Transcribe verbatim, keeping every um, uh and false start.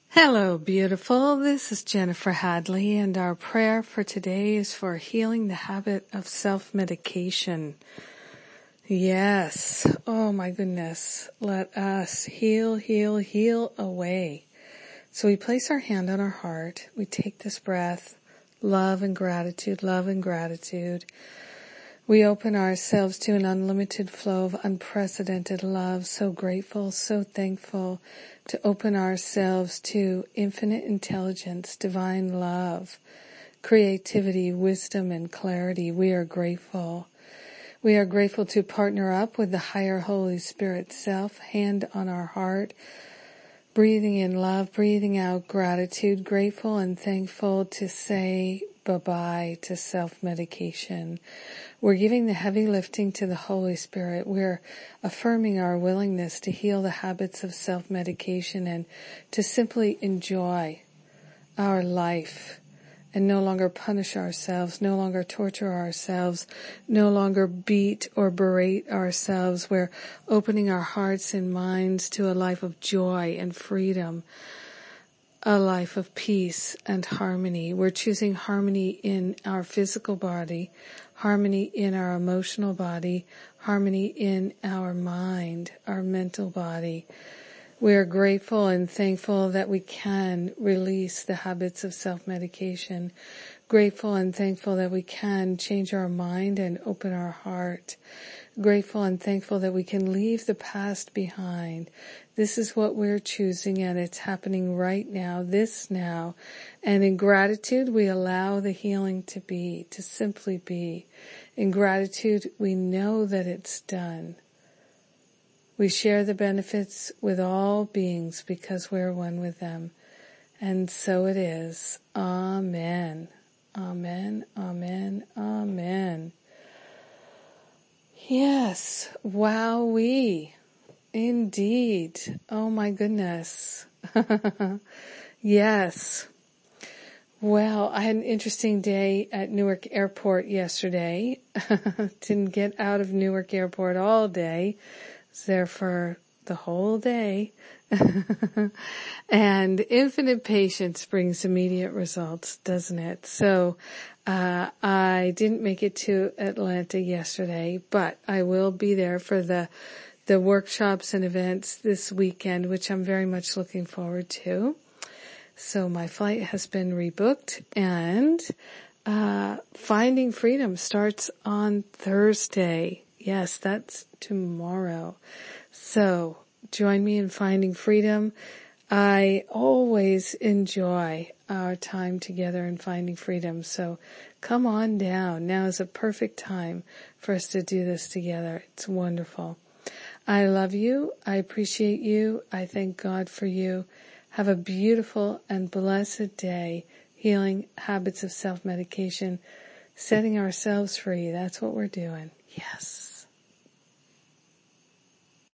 Hello, beautiful. This is Jennifer Hadley, and our prayer for today is for healing the habit of self-medication. Yes. Oh my goodness. Let us heal, heal, heal away. So we place our hand on our heart. We take this breath, love and gratitude, love and gratitude. We open ourselves to an unlimited flow of unprecedented love, so grateful, so thankful to open ourselves to infinite intelligence, divine love, creativity, wisdom, and clarity. We are grateful. We are grateful to partner up with the higher Holy Spirit self, hand on our heart, breathing in love, breathing out gratitude, grateful and thankful to say bye-bye to self-medication. We're giving the heavy lifting to the Holy Spirit. We're affirming our willingness to heal the habits of self-medication and to simply enjoy our life and no longer punish ourselves, no longer torture ourselves, no longer beat or berate ourselves. We're opening our hearts and minds to a life of joy and freedom, a life of peace and harmony. We're choosing harmony in our physical body, harmony in our emotional body, harmony in our mind, our mental body. We are grateful and thankful that we can release the habits of self-medication. Grateful and thankful that we can change our mind and open our heart. Grateful and thankful that we can leave the past behind. This is what we're choosing, and it's happening right now, this now. And in gratitude, we allow the healing to be, to simply be. In gratitude, we know that it's done. We share the benefits with all beings because we're one with them. And so it is. Amen. Amen. Amen. Amen. Yes. Wowee. Indeed. Oh my goodness. Yes. Well, I had an interesting day at Newark Airport yesterday. Didn't get out of Newark Airport all day. Was there for the whole day. And infinite patience brings immediate results, doesn't it? So uh I didn't make it to Atlanta yesterday, but I will be there for the the workshops and events this weekend, which I'm very much looking forward to. So my flight has been rebooked, and uh Finding Freedom starts on Thursday. Yes, that's tomorrow. So join me in Finding Freedom. I always enjoy our time together in Finding Freedom. So come on down. Now is a perfect time for us to do this together. It's wonderful. I love you. I appreciate you. I thank God for you. Have a beautiful and blessed day, healing habits of self-medication, setting ourselves free. That's what we're doing. Yes.